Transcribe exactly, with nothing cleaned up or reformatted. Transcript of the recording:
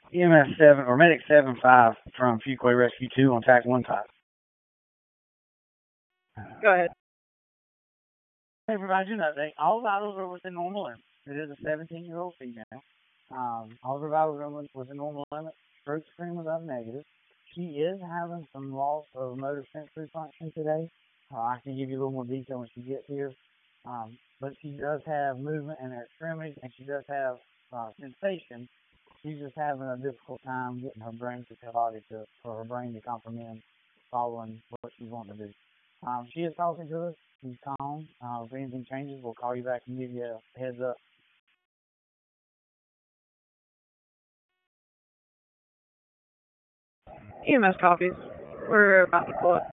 E M S seven or Medic seven five from Fuquay Rescue two on tac one five. Go ahead. Hey, provide you an update. All vitals are within normal limits. It is a seventeen-year-old female. Um, all of her vitals are within normal limits. Stroke screen was up negative. She is having some loss of motor sensory function today. Uh, I can give you a little more detail when she gets here. Um, but she does have movement in her extremities, and she does have uh, sensation. She's just having a difficult time getting her brain to body to for her brain to comprehend following what she's wanting to do. Um, she is talking to us. She's calm. Uh, if anything changes, we'll call you back and give you a heads up. E M S copies. We're about to pull it.